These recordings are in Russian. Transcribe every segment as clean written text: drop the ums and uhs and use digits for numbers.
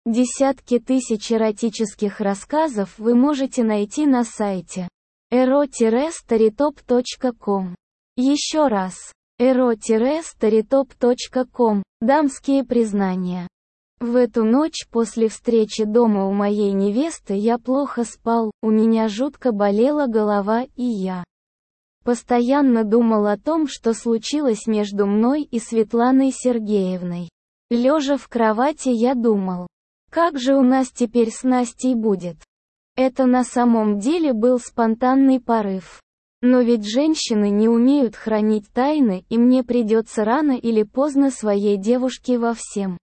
Десятки тысяч эротических рассказов вы можете найти на сайте ero-storytop.com. Еще раз. ero-storytop.com. Дамские признания. В эту ночь после встречи дома у моей невесты я плохо спал, у меня жутко болела голова и я постоянно думал о том, что случилось между мной и Светланой Сергеевной. Лежа в кровати я думал, как же у нас теперь с Настей будет? Это на самом деле был спонтанный порыв. Но ведь женщины не умеют хранить тайны, и мне придется рано или поздно своей девушке во всем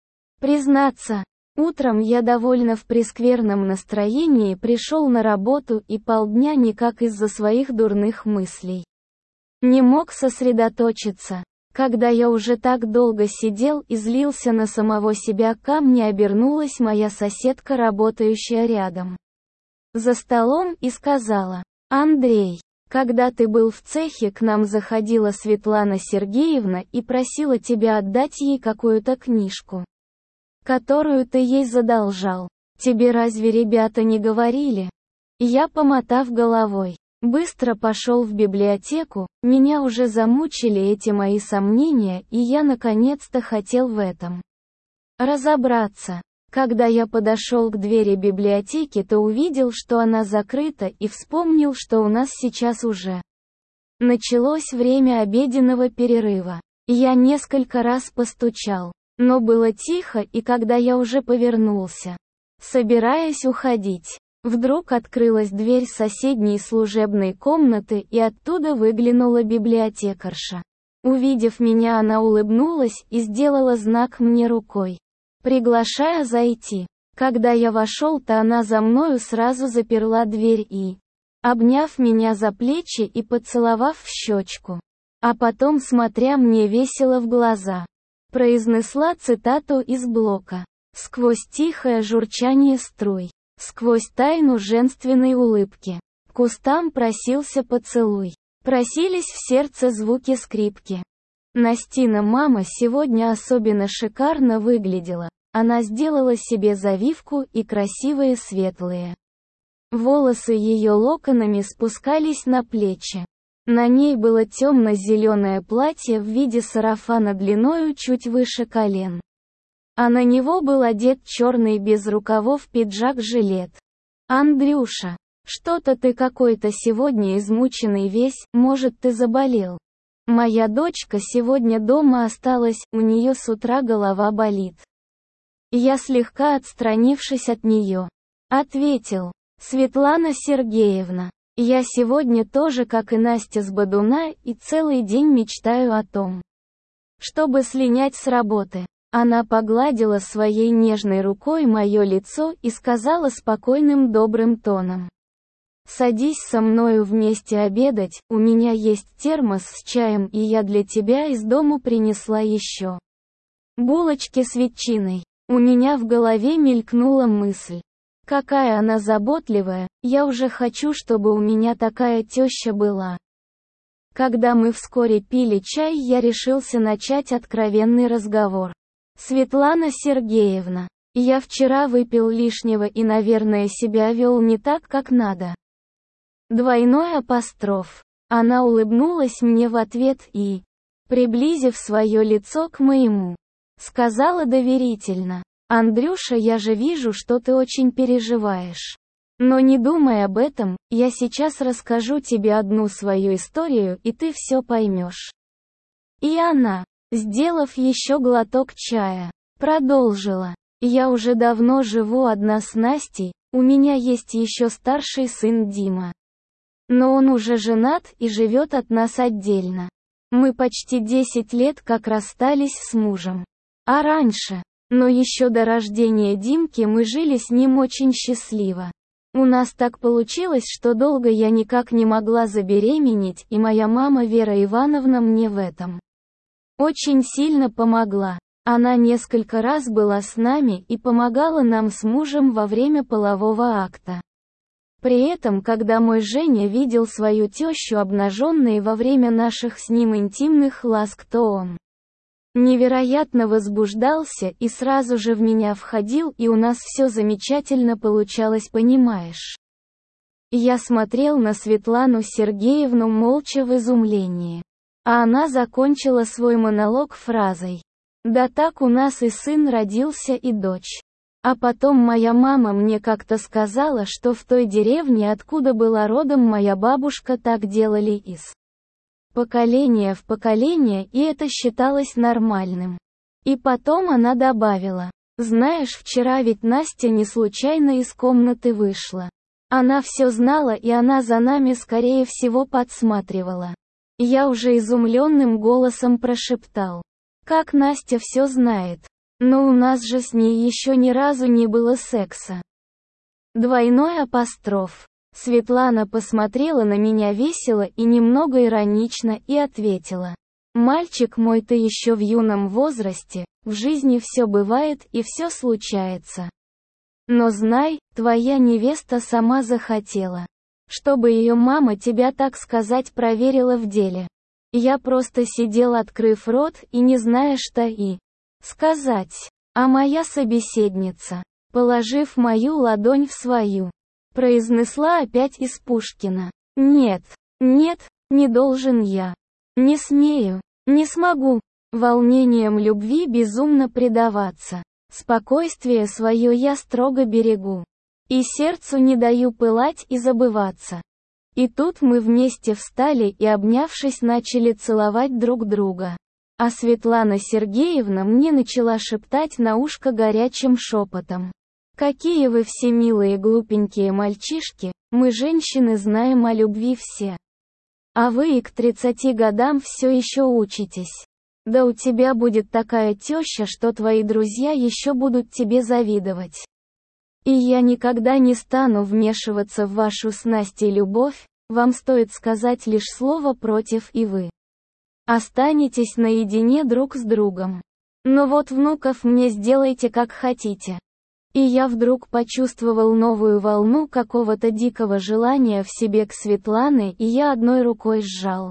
признаться. Утром я довольно в прескверном настроении пришел на работу и полдня никак из-за своих дурных мыслей не мог сосредоточиться. Когда я уже так долго сидел и злился на самого себя, ко мне обернулась моя соседка, работающая рядом за столом, и сказала: «Андрей, когда ты был в цехе, к нам заходила Светлана Сергеевна и просила тебя отдать ей какую-то книжку, которую ты ей задолжал. Тебе разве ребята не говорили?» Я, помотав головой, быстро пошел в библиотеку. Меня уже замучили эти мои сомнения, и я наконец-то хотел в этом разобраться. Когда я подошел к двери библиотеки, то увидел, что она закрыта, и вспомнил, что у нас сейчас уже началось время обеденного перерыва. Я несколько раз постучал, но было тихо, и когда я уже повернулся, собираясь уходить, вдруг открылась дверь соседней служебной комнаты, и оттуда выглянула библиотекарша. Увидев меня, она улыбнулась и сделала знак мне рукой, приглашая зайти. Когда я вошел, то она за мною сразу заперла дверь и, обняв меня за плечи и поцеловав в щечку, а потом, смотря мне весело в глаза, произнесла цитату из Блока: «Сквозь тихое журчание струй, сквозь тайну женственной улыбки, к кустам просился поцелуй, просились в сердце звуки скрипки». Настина мама сегодня особенно шикарно выглядела. Она сделала себе завивку, и красивые светлые волосы ее локонами спускались на плечи. На ней было темно-зеленое платье в виде сарафана длиною чуть выше колен, а на него был одет черный без рукавов пиджак-жилет. «Андрюша, что-то ты какой-то сегодня измученный весь, может, ты заболел? Моя дочка сегодня дома осталась, у нее с утра голова болит». Я, слегка отстранившись от нее, ответил: «Светлана Сергеевна, я сегодня тоже, как и Настя с Бодуна, и целый день мечтаю о том, чтобы слинять с работы». Она погладила своей нежной рукой мое лицо и сказала спокойным добрым тоном: «Садись со мною вместе обедать, у меня есть термос с чаем, и я для тебя из дому принесла еще булочки с ветчиной». У меня в голове мелькнула мысль: какая она заботливая, я уже хочу, чтобы у меня такая теща была. Когда мы вскоре пили чай, я решился начать откровенный разговор. «Светлана Сергеевна, я вчера выпил лишнего и, наверное, себя вел не так, как надо». Двойной апостроф. Она улыбнулась мне в ответ и, приблизив свое лицо к моему, сказала доверительно: «Андрюша, я же вижу, что ты очень переживаешь. Но не думай об этом, я сейчас расскажу тебе одну свою историю, и ты все поймешь». И она, сделав еще глоток чая, продолжила: «Я уже давно живу одна с Настей, у меня есть еще старший сын Дима. Но он уже женат и живет от нас отдельно. Мы почти 10 лет как расстались с мужем. А раньше, но еще до рождения Димки, мы жили с ним очень счастливо. У нас так получилось, что долго я никак не могла забеременеть, и моя мама Вера Ивановна мне в этом очень сильно помогла. Она несколько раз была с нами и помогала нам с мужем во время полового акта. При этом, когда мой Женя видел свою тещу обнаженной во время наших с ним интимных ласк, то он Невероятно возбуждался и сразу же в меня входил, и у нас все замечательно получалось, понимаешь. Я смотрел на Светлану Сергеевну молча в изумлении. А она закончила свой монолог фразой: «Да так у нас и сын родился, и дочь. А потом моя мама мне как-то сказала, что в той деревне, откуда была родом моя бабушка, так делали из поколения в поколение, и это считалось нормальным». И потом она добавила: «Знаешь, вчера ведь Настя не случайно из комнаты вышла. Она все знала, и она за нами, скорее всего, подсматривала». Я уже изумленным голосом прошептал: «Как Настя все знает? Но у нас же с ней еще ни разу не было секса». Двойной апостроф. Светлана посмотрела на меня весело и немного иронично и ответила: «Мальчик мой, ты еще в юном возрасте, в жизни все бывает и все случается. Но знай, твоя невеста сама захотела, чтобы ее мама тебя, так сказать, проверила в деле». Я просто сидел, открыв рот, и не зная, что и сказать. А моя собеседница, положив мою ладонь в свою, произнесла опять из Пушкина: «Нет, нет, не должен я. Не смею, не смогу волнением любви безумно предаваться. Спокойствие свое я строго берегу, и сердцу не даю пылать и забываться». И тут мы вместе встали и, обнявшись, начали целовать друг друга. А Светлана Сергеевна мне начала шептать на ушко горячим шепотом: «Какие вы все милые глупенькие мальчишки, мы, женщины, знаем о любви все. А вы и к 30 годам все еще учитесь. Да у тебя будет такая теща, что твои друзья еще будут тебе завидовать. И я никогда не стану вмешиваться в вашу с Настей любовь, вам стоит сказать лишь слово против, и вы останетесь наедине друг с другом. Но вот внуков мне сделайте как хотите». И я вдруг почувствовал новую волну какого-то дикого желания в себе к Светлане, и я одной рукой сжал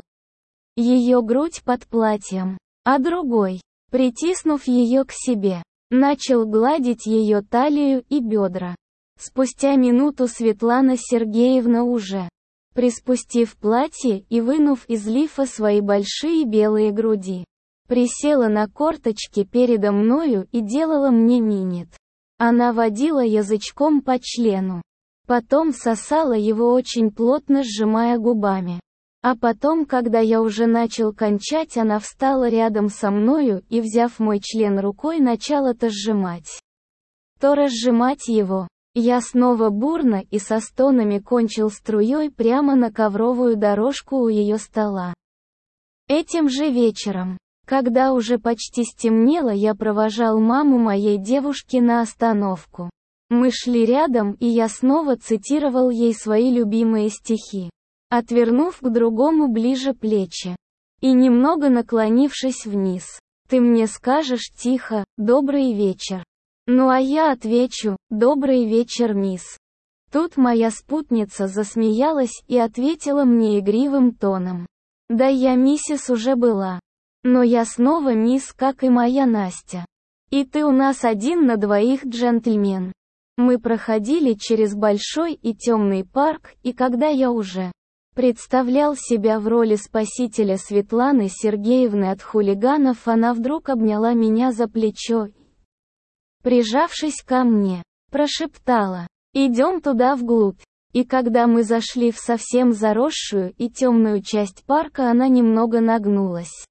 ее грудь под платьем, а другой, притиснув ее к себе, начал гладить ее талию и бедра. Спустя минуту Светлана Сергеевна, уже приспустив платье и вынув из лифа свои большие белые груди, присела на корточки передо мною и делала мне минет. Она водила язычком по члену, потом сосала его, очень плотно сжимая губами. А потом, когда я уже начал кончать, она встала рядом со мною и, взяв мой член рукой, начала то сжимать, то разжимать его. Я снова бурно и со стонами кончил струей прямо на ковровую дорожку у ее стола. Этим же вечером, когда уже почти стемнело, я провожал маму моей девушки на остановку. Мы шли рядом, и я снова цитировал ей свои любимые стихи, отвернув к другому ближе плечи и немного наклонившись вниз: «Ты мне скажешь тихо: добрый вечер. Ну а я отвечу: добрый вечер, мисс». Тут моя спутница засмеялась и ответила мне игривым тоном: «Да я миссис уже была. Но я снова мисс, как и моя Настя. И ты у нас один на двоих джентльмен». Мы проходили через большой и темный парк, и когда я уже представлял себя в роли спасителя Светланы Сергеевны от хулиганов, она вдруг обняла меня за плечо и, прижавшись ко мне, прошептала: «Идем туда вглубь». И когда мы зашли в совсем заросшую и темную часть парка, она немного нагнулась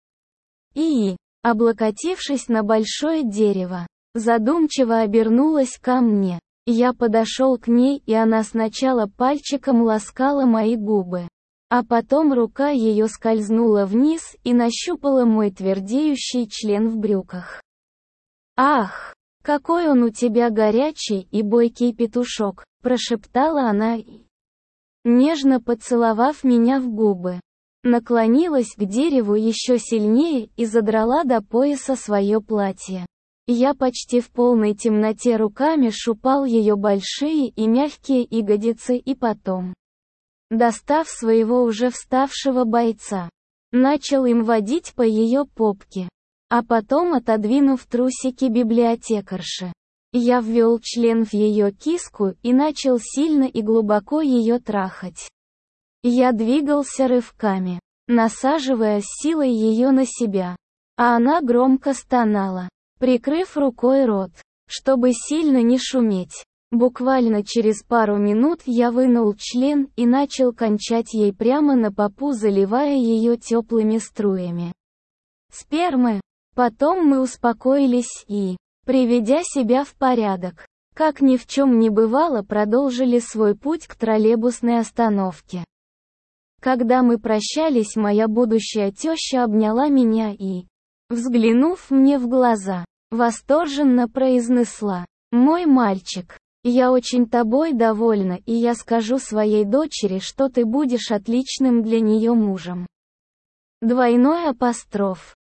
и, облокотившись на большое дерево, задумчиво обернулась ко мне. Я подошел к ней, и она сначала пальчиком ласкала мои губы, а потом рука ее скользнула вниз и нащупала мой твердеющий член в брюках. «Ах, какой он у тебя горячий и бойкий петушок», — прошептала она и, нежно поцеловав меня в губы, наклонилась к дереву еще сильнее и задрала до пояса свое платье. Я почти в полной темноте руками щупал ее большие и мягкие ягодицы, и потом, достав своего уже вставшего бойца, начал им водить по ее попке. а потом отодвинув трусики библиотекарши. Я ввел член в ее киску и начал сильно и глубоко ее трахать. Я двигался рывками, насаживая силой ее на себя. А она громко стонала, прикрыв рукой рот, чтобы сильно не шуметь. Буквально через пару минут я вынул член и начал кончать ей прямо на попу, заливая ее теплыми струями спермы. Потом мы успокоились и, приведя себя в порядок, как ни в чем не бывало, продолжили свой путь к троллейбусной остановке. Когда мы прощались, моя будущая теща обняла меня и, взглянув мне в глаза, восторженно произнесла: «Мой мальчик, я очень тобой довольна, и я скажу своей дочери, что ты будешь отличным для нее мужем». Двойной апостроф.